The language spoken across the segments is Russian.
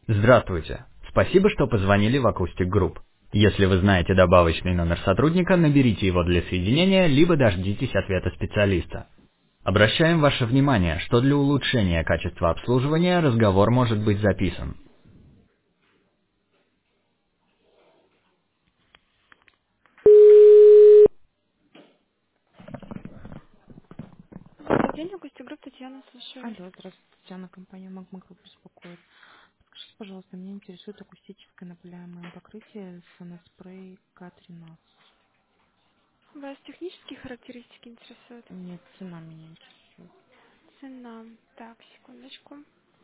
Здравствуйте. Спасибо, что позвонили в Acoustic Group. Если вы знаете добавочный номер сотрудника, наберите его для соединения, либо дождитесь ответа специалиста. Обращаем ваше внимание, что для улучшения качества обслуживания разговор может быть записан. Добрый день, Acoustic Group, Татьяна, слушаю вас. Алло, здравствуйте, Татьяна, компания Магма Групп беспокоит. Скажите, пожалуйста, меня интересует акустическое напыляемое покрытие Соноспрей К13. Вас технические характеристики интересуют? Нет, цена меня интересует. Цена. Так, секундочку.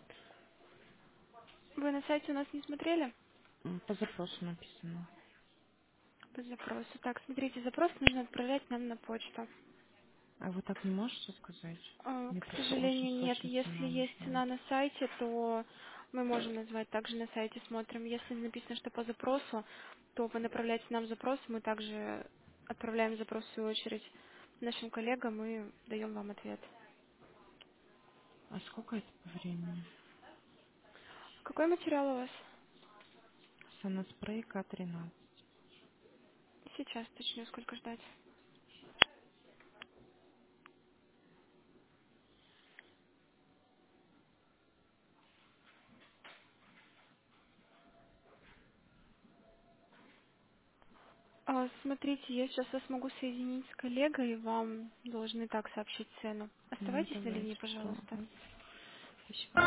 Вы на сайте у нас не смотрели? По запросу написано. По запросу. Так, смотрите, запрос нужно отправлять нам на почту. А вы так не можете сказать? Мне К просто очень сожалению, нет. срочно Если цена есть нужна. цена на сайте, то мы можем назвать также на сайте, смотрим. Если написано, что по запросу, то вы направляете нам запрос, мы также отправляем запрос в свою очередь нашим коллегам и даем вам ответ. А сколько это по времени? Какой материал у вас? Соноспрей К13. Сейчас точнее, сколько ждать. Смотрите, я сейчас вас могу соединить с коллегой, и вам должны так сообщить цену. Ну, Оставайтесь на линии, давайте, что? пожалуйста. Спасибо.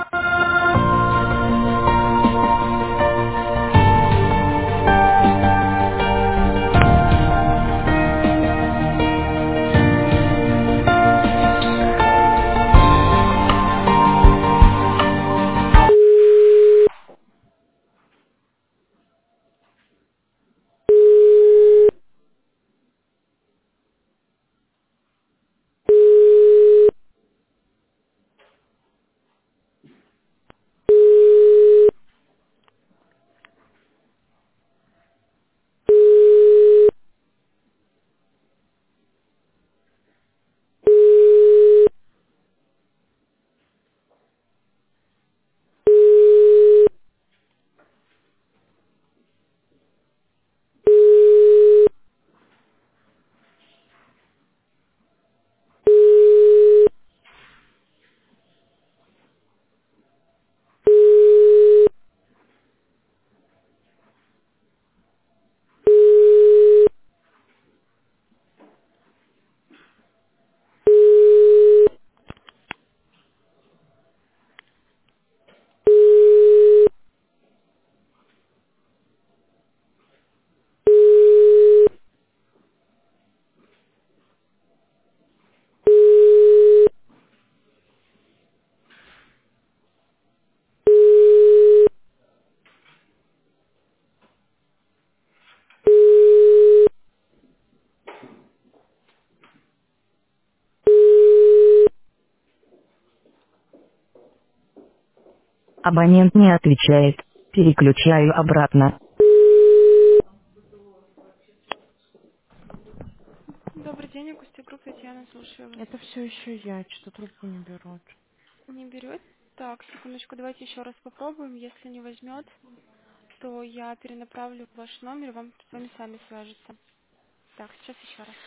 Абонент не отвечает. Переключаю обратно. Добрый день, Acoustic Group, Татьяна, слушаю вас. Это все еще я, что трубку не берут. Не берет? Так, секундочку, давайте еще раз попробуем. Если не возьмет, то я перенаправлю ваш номер, вам с вами сами свяжутся. Так, сейчас еще раз.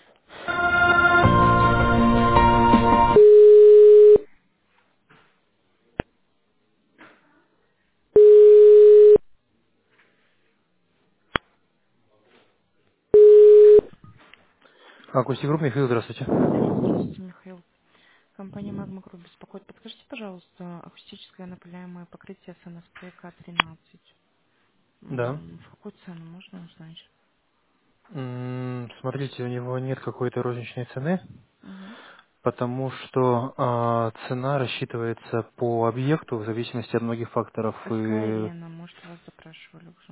Акустик Групп, Михаил, здравствуйте. Здравствуйте, Михаил. Компания Магма Групп беспокоит. Подскажите, пожалуйста, акустическое напыляемое покрытие Соноспрей К13. Да. В какую цену можно узнать? Смотрите, у него нет какой-то розничной цены, Угу. потому что цена рассчитывается по объекту в зависимости от многих факторов. И СК-арена, может, вас запрашивали уже.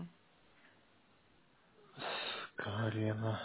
Арена.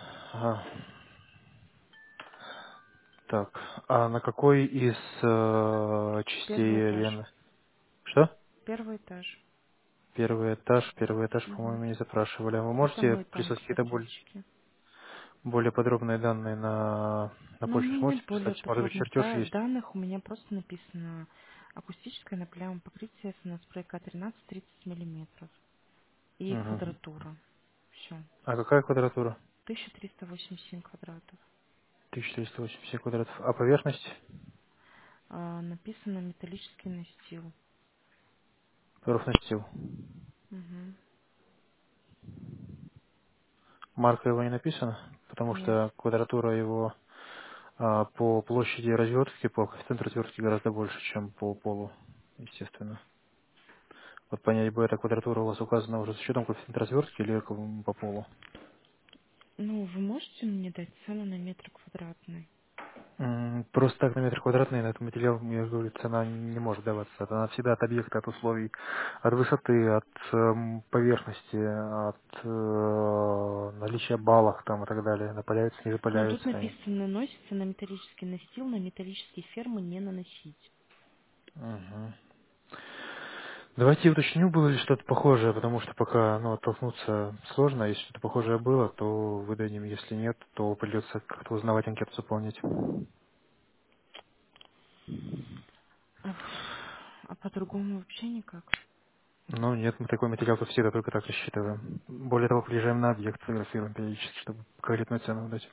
Так, а на какой из Первый частей этаж. арены? Что? Первый этаж. Первый этаж, Угу. по-моему, не запрашивали. А вы И можете самый танк прислать какие-то фактически. более подробные данные на Но у почту? меня Сможете нет более прислать? Может быть, подробных чертеж есть? данных, у меня просто написано Акустическое напыляемое покрытие СНС-спрей К13 30 миллиметров. И Угу. квадратура. Все. А какая квадратура? 1387 квадратов. 1480 квадратов. А поверхность? Написано металлический настил. Профнастил. Угу. Марка его не написана, потому Нет. что квадратура его по площади развертки, по коэффициенту развертки гораздо больше, чем по полу, естественно. Вот понять бы, эта квадратура у вас указана уже с учетом коэффициента развертки или по полу? Ну, вы можете мне дать цену на метр квадратный? Просто так на метр квадратный на этот материал, я говорю, цена не может даваться. Это она всегда от объекта, от условий, от высоты, от поверхности, от наличия баллов там и так далее. Напыляются, не Ну, тут запыляются они. написано, наносится на металлический настил, на металлические фермы не наносить. Мгм. Давайте я уточню, было ли что-то похожее, потому что пока оттолкнуться сложно. Если что-то похожее было, то выдадим. Если нет, то придется как-то узнавать анкету заполнить. А, по-другому вообще никак. Ну, нет, мы такой материал тут всегда только так рассчитываем. Более того, приезжаем на объект, фотографируем периодически, чтобы конкретную цену дать.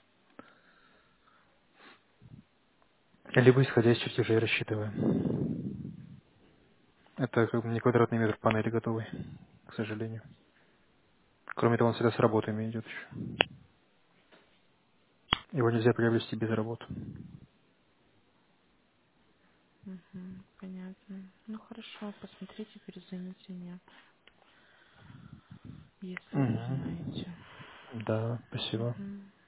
Либо исходя из чертежей рассчитываем. Это как бы не квадратный метр панели готовый, к сожалению. Кроме того, он всегда с работами идет еще. Его нельзя приобрести без работы. Угу, понятно. Ну, хорошо, посмотрите, перезвоните мне, если Угу. узнаете. Да, спасибо. Угу.